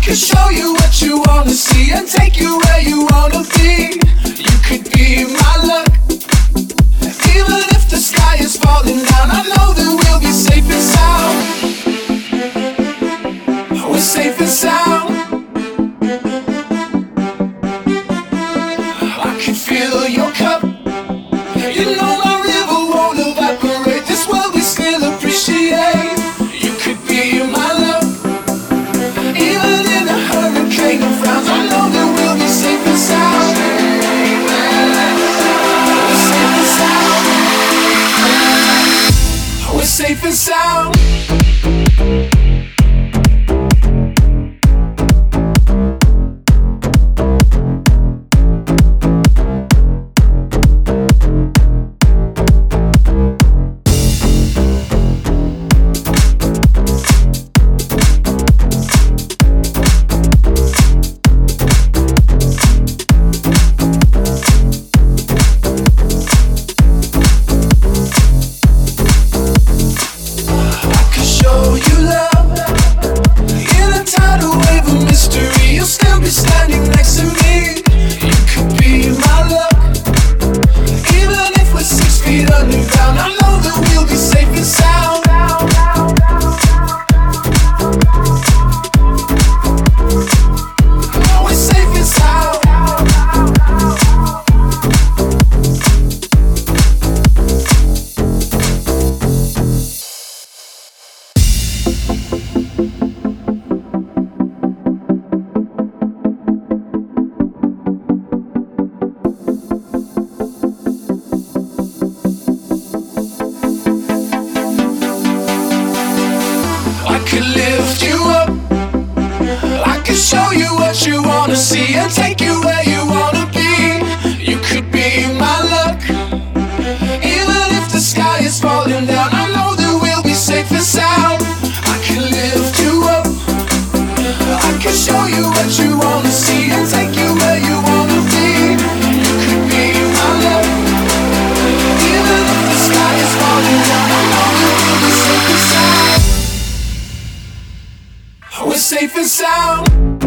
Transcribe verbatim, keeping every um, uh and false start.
could show you what you wanna see and take you where you wanna be. You could be my luck. Even if the sky is falling down, I know that we'll be safe and sound. We're safe and sound. I can feel your cup. You know my river won't evaporate. This world we still appreciate. You could be my love. Even in a hurricane of frowns, I know that we'll be safe and sound. We're safe and sound. We're safe and sound. Show you what you wanna see and take you where you wanna be. You could be my luck. Even if the sky is falling down, I know that we'll be safe and sound. I can lift you up. I can show you what you wanna see and take you where you wanna be. You could be my luck. Even if the sky is falling down, I know that we'll be safe and sound. We're safe and sound.